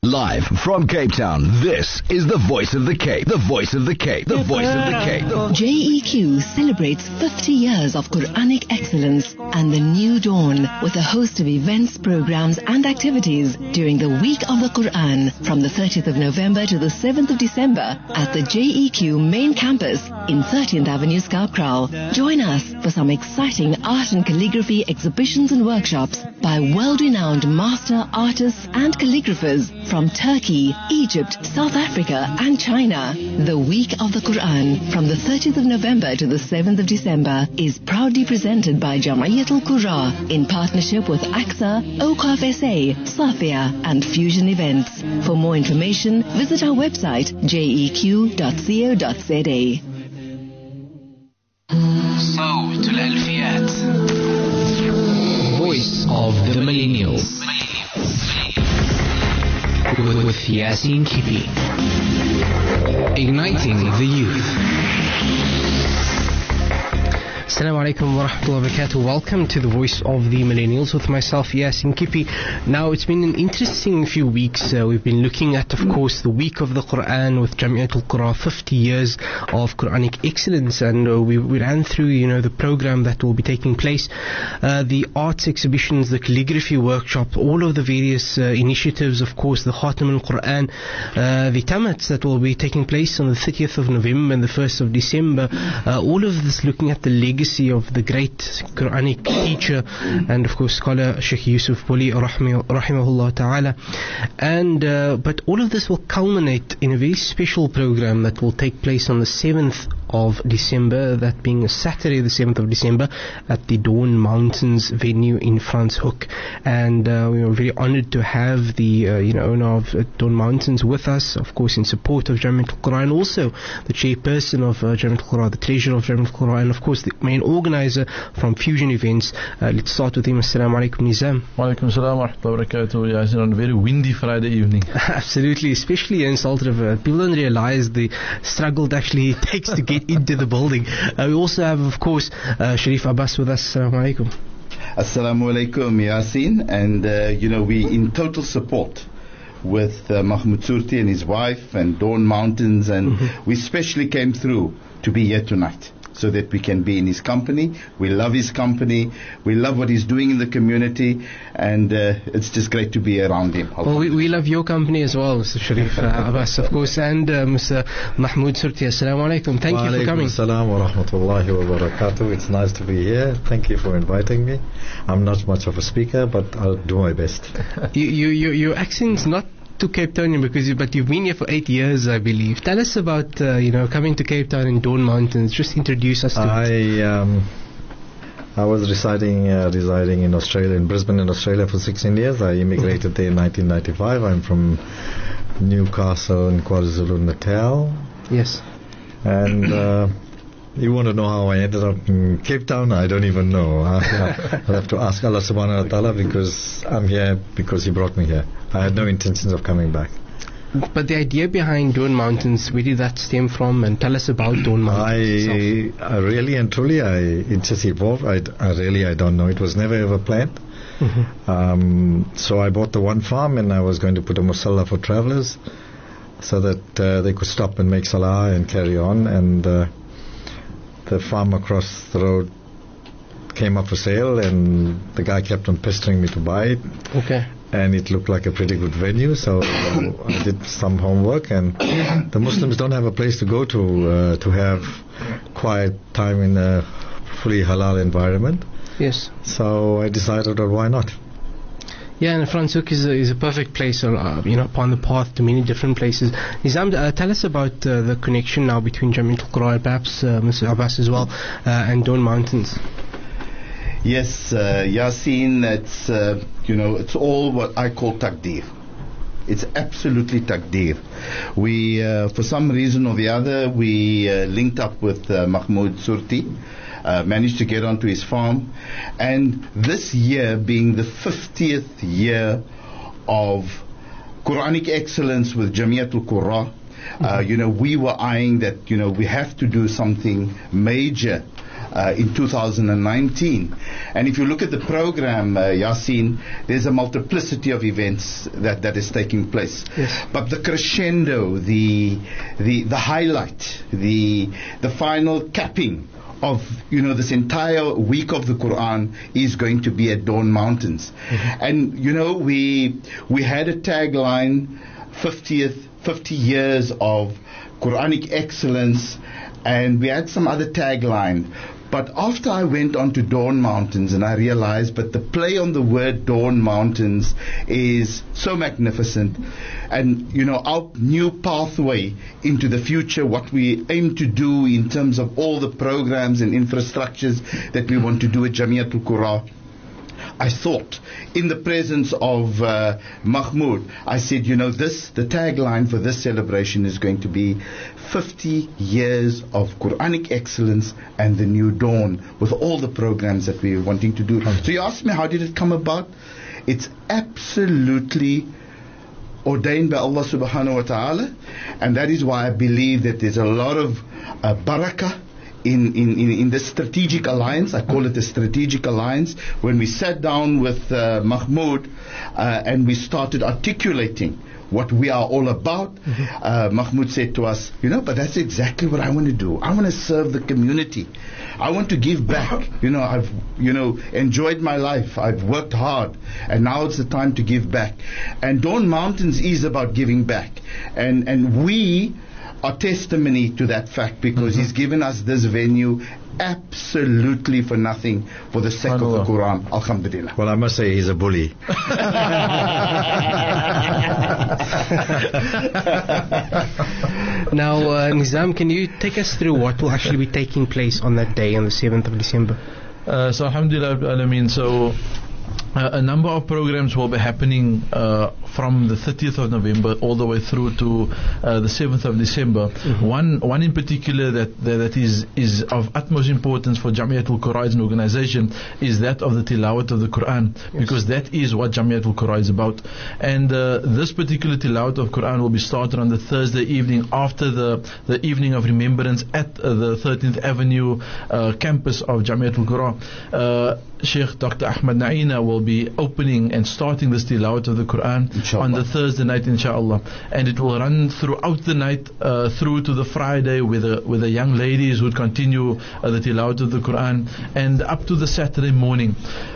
Live from Cape Town, this is the Voice of the Cape. The Voice of the Cape. The Voice of the Cape. JEQ celebrates 50 years of Quranic excellence and the new dawn with a host of events, programs and activities during the Week of the Quran from the 30th of November to the 7th of December at the JEQ main campus in 13th Avenue, Scoutcrow. Join us for some exciting art and calligraphy exhibitions and workshops by world-renowned master artists and calligraphers from Turkey, Egypt, South Africa and China. The Week of the Quran from the 30th of November to the 7th of December is proudly presented by Jama'at al-Qurra in partnership with AXA, Awqaf SA, Safia and Fusion Events. For more information, visit our website jeq.co.za. صوت الألفيات. Voice of the Millennials. With Yasin Kipi. Igniting the youth. Assalamu alaikum wa rahmatullahi wa barakatuh. Welcome to the Voice of the Millennials with myself, Yasin Kipi. Now, it's been an interesting few weeks. We've been looking at, of course, the Week of the Quran with Jama'at al-Qurra, 50 years of Quranic excellence, and we ran through, the program that will be taking place, the arts exhibitions, the calligraphy workshop, all of the various initiatives, of course, the Khatam al-Quran, the tamats that will be taking place on the 30th of November and the 1st of December, all of this looking at the legacy of the great Quranic teacher and of course scholar Sheikh Yusuf Poli rahimahullah ta'ala, and but all of this will culminate in a very special program that will take place on the 7th of December, that being a Saturday the 7th of December at the Dawn Mountains venue in Franschhoek. And we are very honored to have the owner of Dawn Mountains with us, of course in support of Jama'at al-Qurra, and also the chairperson of Jama'at al-Qurra, the treasurer of Jama'at al-Qurra, and of course the main organizer from Fusion Events. Let's start with him. Assalamu alaikum, Nizam. Wa alaikum assalam wa rahmatullahi wa barakatuh. Yasin, on a very windy Friday evening. Absolutely, especially in Salt River. People don't realize the struggle it actually takes to get into the building. We also have, of course, Sharif Abbas with us. Assalamu alaikum. Assalamu alaikum, Yasin. And, we in total support with Mahmoud Surti and his wife and Dawn Mountains, and we specially came through to be here tonight so that we can be in his company. We love his company. We love what he's doing in the community, and it's just great to be around him. Well, we love your company as well, Mr. Sharif Abbas, of course, and Mr. Mahmoud Surti. Assalamu alaikum. Thank you for coming. Assalamu wa rahmatullahi wa barakatuh. It's nice to be here. Thank you for inviting me. I'm not much of a speaker, but I'll do my best. Your accent's not to Cape Town but you've been here for 8 years, I believe. Tell us about coming to Cape Town and Dawn Mountains. Just introduce us to it. I was residing in Australia, in Brisbane in Australia for 16 years. I immigrated there in 1995. I'm from Newcastle in KwaZulu-Natal. Yes. And you want to know how I ended up in Cape Town? I don't even know. I'll have to ask Allah subhanahu wa ta'ala, because I'm here because He brought me here. I had no intentions of coming back. But the idea behind Dawn Mountains, where did that stem from? And tell us about Dawn Mountains. I really and truly, it just evolved. I don't know. It was never ever planned. So I bought the one farm, and I was going to put a musalla for travelers so that they could stop and make salah and carry on. And the farm across the road came up for sale, and the guy kept on pestering me to buy it. Okay. And it looked like a pretty good venue, so I did some homework. And the Muslims don't have a place to go to have quiet time in a fully halal environment. Yes. So I decided, well, why not? Yeah, and Franschhoek is a perfect place, upon the path to many different places. Nizam, tell us about the connection now between Jama'at al-Qurra, perhaps Mr. Abbas as well, and Dawn Mountains. Yes, Yasin, it's all what I call taqdeer. It's absolutely taqdeer. We, for some reason or the other, we linked up with Mahmoud Surti, managed to get onto his farm, and this year being the 50th year of Quranic excellence with Jama'at al-Qurra, we were eyeing that, we have to do something major in 2019. And if you look at the program, Yasin, there's a multiplicity of events that is taking place. Yes. But the crescendo, the highlight, the final capping of this entire week of the Quran is going to be at Dawn Mountains. And we had a tagline, 50 years of Quranic excellence, and we had some other tagline. But after I went on to Dawn Mountains and I realized, but the play on the word Dawn Mountains is so magnificent. And, our new pathway into the future, what we aim to do in terms of all the programs and infrastructures that we want to do at Jamiatul Qura. I thought, in the presence of Mahmoud, I said, the tagline for this celebration is going to be 50 years of Quranic excellence and the new dawn, with all the programs that we're wanting to do. So you asked me, how did it come about? It's absolutely ordained by Allah subhanahu wa ta'ala, and that is why I believe that there's a lot of barakah in the strategic alliance. I call it the strategic alliance. When we sat down with Mahmoud and we started articulating what we are all about, Mahmoud said to us, but that's exactly what I want to do. I want to serve the community. I want to give back. I've enjoyed my life. I've worked hard, and now it's the time to give back. And Dawn Mountains is about giving back, and we are testimony to that fact, because he's given us this venue absolutely for nothing, for the sake of the Quran. Alhamdulillah. Well, I must say he's a bully. Now, Nizam, can you take us through what will actually be taking place on that day, on the 7th of December? So Alhamdulillah, Alameen. So a number of programs will be happening from the 30th of November all the way through to the 7th of December. One in particular that is of utmost importance for Jamiatul Qura as an organization is that of the tilawat of the Quran, because that is what Jamiatul Qura is about. And this particular tilawat of Quran will be started on the Thursday evening after the evening of remembrance at the 13th Avenue campus of Jamiatul Qura. Sheikh Dr. Ahmad Naina will be opening and starting this tilawat of the Quran on the Thursday night, inshallah, and it will run throughout the night through to the Friday with the young ladies who would continue the tilawat of the Quran, and up to the Saturday morning.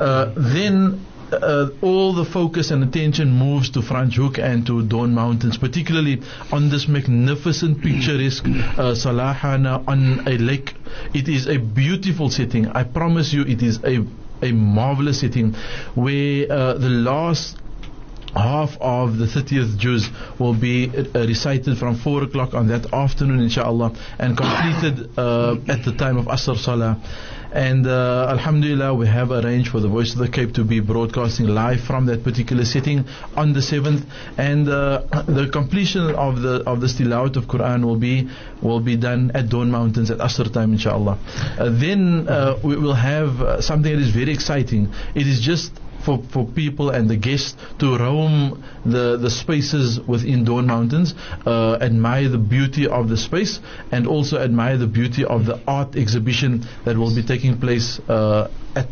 Then all the focus and attention moves to Franschhoek and to Dawn Mountains, particularly on this magnificent picturesque Salahana on a lake. It is a beautiful setting. I promise you, it is a marvelous setting where the last half of the 30th juz will be recited from 4 o'clock on that afternoon, inshallah, and completed at the time of Asr Salah. And Alhamdulillah, we have arranged for the Voice of the Cape to be broadcasting live from that particular setting on the 7th, and the completion of this tilawat of Quran will be done at Dawn Mountains at Asr time, inshallah. Then we will have something that is very exciting. It is just for people and the guests to roam the spaces within Dawn Mountains, admire the beauty of the space, and also admire the beauty of the art exhibition that will be taking place at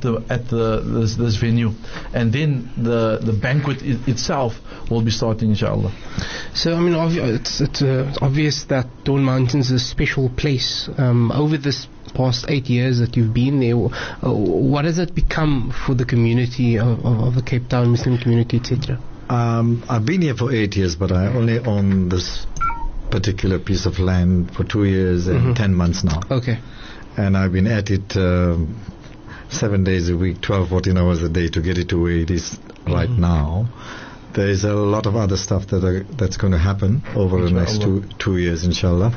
this venue. And then the banquet itself will be starting, inshallah. So, I mean, it's obvious that Dawn Mountains is a special place. Over this past 8 years that you've been there, what has it become for the community of the Cape Town Muslim community, etc.? I've been here for 8 years, but I only own this particular piece of land for 2 years and 10 months now. Okay. And I've been at it 7 days a week, 12, 14 hours a day to get it to where it is right now. There is a lot of other stuff that's going to happen over the next two years, inshallah.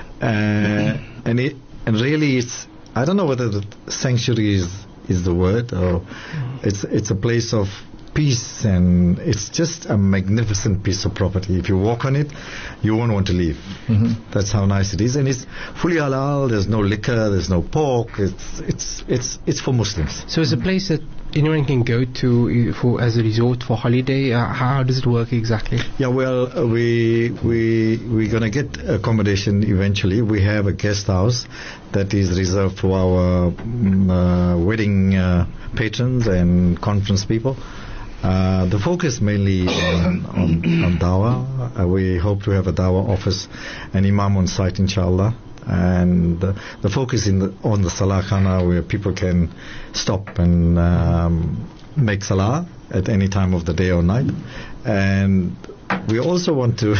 And really, I don't know whether the sanctuary is the word, or it's a place of peace, and it's just a magnificent piece of property. If you walk on it, you won't want to leave. That's how nice it is, and it's fully halal. There's no liquor, there's no pork. It's for Muslims. So it's a place that anyone can go to for as a resort for holiday? How does it work exactly? Yeah, well, we're going to get accommodation eventually. We have a guest house that is reserved for our wedding patrons and conference people. The focus mainly on dawah. We hope to have a dawah office, an imam on site, inshallah. And the focus on the Salah Khana, where people can stop and make Salah at any time of the day or night. And we also want to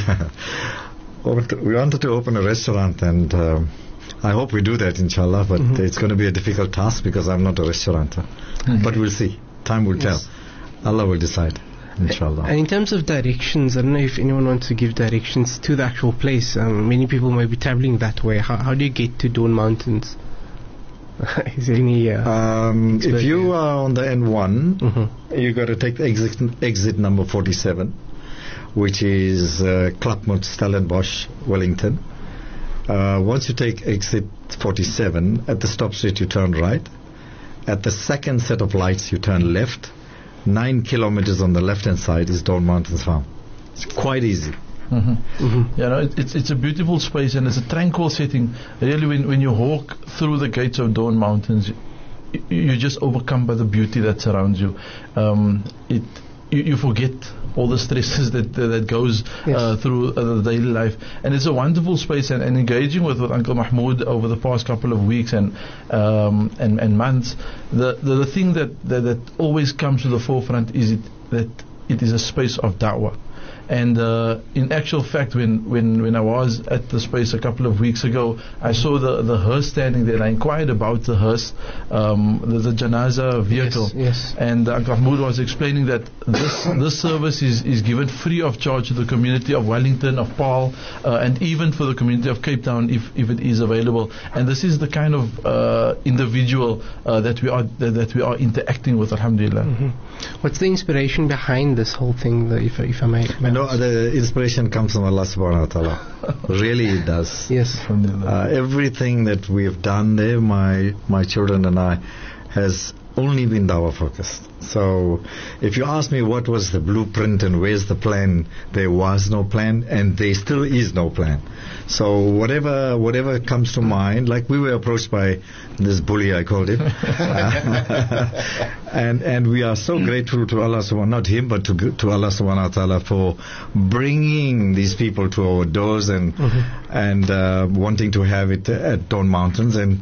we wanted to open a restaurant, and I hope we do that, inshallah, but it's going to be a difficult task because I'm not a restaurateur. But we'll see. Time will tell. Allah will decide, inshallah. And in terms of directions, I don't know if anyone wants to give directions to the actual place. Many people may be traveling that way. How do you get to Dawn Mountains? Is there any... if you are on the N1, you got to take the exit number 47, which is Klapmut, Stellenbosch, Wellington. Once you take exit 47, at the stop street you turn right. At the second set of lights you turn left. 9 kilometers on the left-hand side is Dawn Mountains Farm. It's quite easy. It's a beautiful space, and it's a tranquil setting. Really, when you walk through the gates of Dawn Mountains, you're just overcome by the beauty that surrounds you. You forget all the stresses that goes through the daily life, and it's a wonderful space. And engaging with Uncle Mahmoud over the past couple of weeks and months, the thing that always comes to the forefront is that it is a space of da'wah. And in actual fact, when I was at the space a couple of weeks ago, I saw the hearse standing there. I inquired about the hearse, the janaza vehicle. Yes. And Uncle Mahmoud was explaining that this service is given free of charge to the community of Wellington, of Paarl, and even for the community of Cape Town if it is available. And this is the kind of individual that we are interacting with, alhamdulillah. What's the inspiration behind this whole thing, if I may? No, the inspiration comes from Allah subhanahu wa ta'ala. Really it does. Yes. Everything that we have done there, my children and I, has only been dawah focused. So if you ask me what was the blueprint and where's the plan, there was no plan, and there still is no plan. So whatever comes to mind, like we were approached by this bully, I called him, and we are so grateful to Allah subhanahu, not him, but to Allah subhanahu wa ta'ala for bringing these people to our doors and wanting to have it at Dawn Mountains. And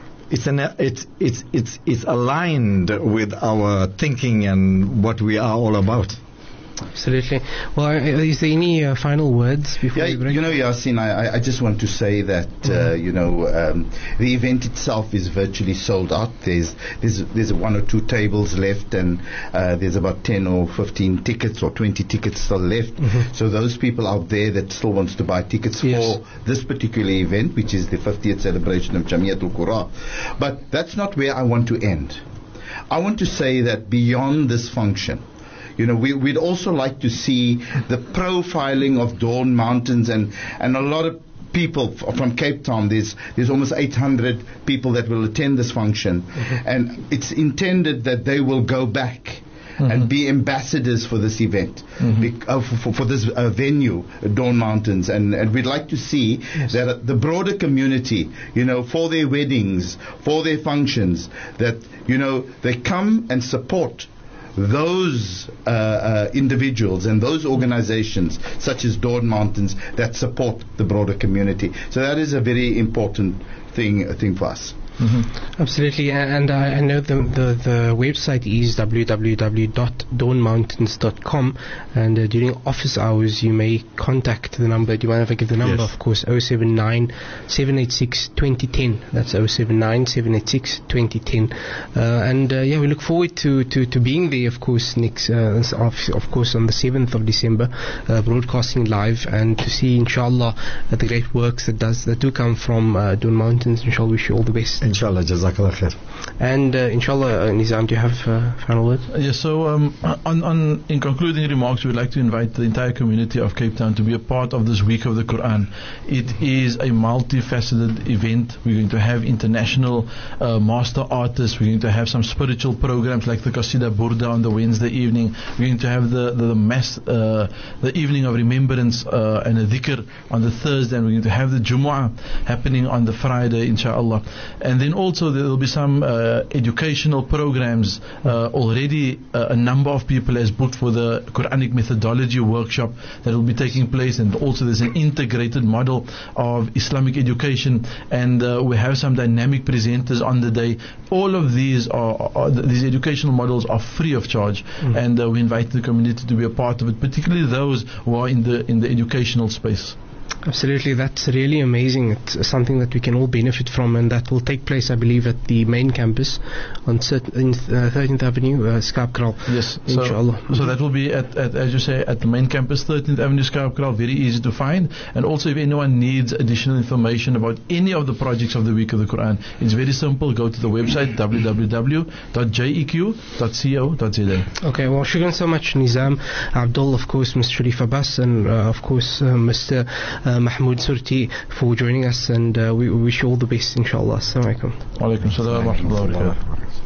it's aligned with our thinking and what we are all about. Absolutely. Well, is there any final words before we break? Yasin, I just want to say that the event itself is virtually sold out. There's 1 or 2 tables left, and there's about 10 or 15 tickets or 20 tickets still left. So those people out there that still wants to buy tickets for this particular event, which is the 50th celebration of Jamiatul Qura. But that's not where I want to end. I want to say that beyond this function, we'd also like to see the profiling of Dawn Mountains and a lot of people from Cape Town. There's almost 800 people that will attend this function, and it's intended that they will go back and be ambassadors for this event, for this venue, Dawn Mountains, and we'd like to see that the broader community, for their weddings, for their functions, that they come and support those individuals and those organizations such as Dawn Mountains that support the broader community. So that is a very important thing for us. Absolutely, and I know the website is www.dawnmountains.com, and during office hours you may contact the number. Do you mind if I give the number? Of course, 079 786 2010. That's 079 786 2010. And we look forward to being there, of course, next of course on the 7th of December, broadcasting live, and to see inshallah the great works that do come from Dawn Mountains. Inshallah, wish you all the best. Inshallah, Jazakallah khair. And inshallah, Nizam, do you have final words? Yes, so in concluding remarks, we would like to invite the entire community of Cape Town to be a part of this week of the Quran. It is a multifaceted event. We're going to have international master artists. We're going to have some spiritual programs like the Qasida Burda on the Wednesday evening. We're going to have the evening of remembrance and a dhikr on the Thursday, and we're going to have the Jumu'ah happening on the Friday, inshallah. And then also there will be some educational programs. Already a number of people has booked for the Quranic methodology workshop that will be taking place, and also there's an integrated model of Islamic education, and we have some dynamic presenters on the day. All of these these educational models are free of charge, and we invite the community to be a part of it, particularly those who are in the educational space. Absolutely, that's really amazing. It's something that we can all benefit from, and that will take place, I believe, at the main campus on 13th Avenue, Skarpkraal. Yes, inshallah. So that will be at, as you say, at the main campus, 13th Avenue, Skarpkraal. Very easy to find. And also, if anyone needs additional information about any of the projects of the Week of the Quran, it's very simple. Go to the website www.jeq.co.za. Okay, well, shukran so much, Nizam Abdul, of course, Mr. Sharif Abbas, and of course, Mr. Mahmoud Surti, for joining us, and we wish you all the best, inshallah. Assalamu alaikum. Wa alaikum salam wa rahmatullahi wa barakatuh.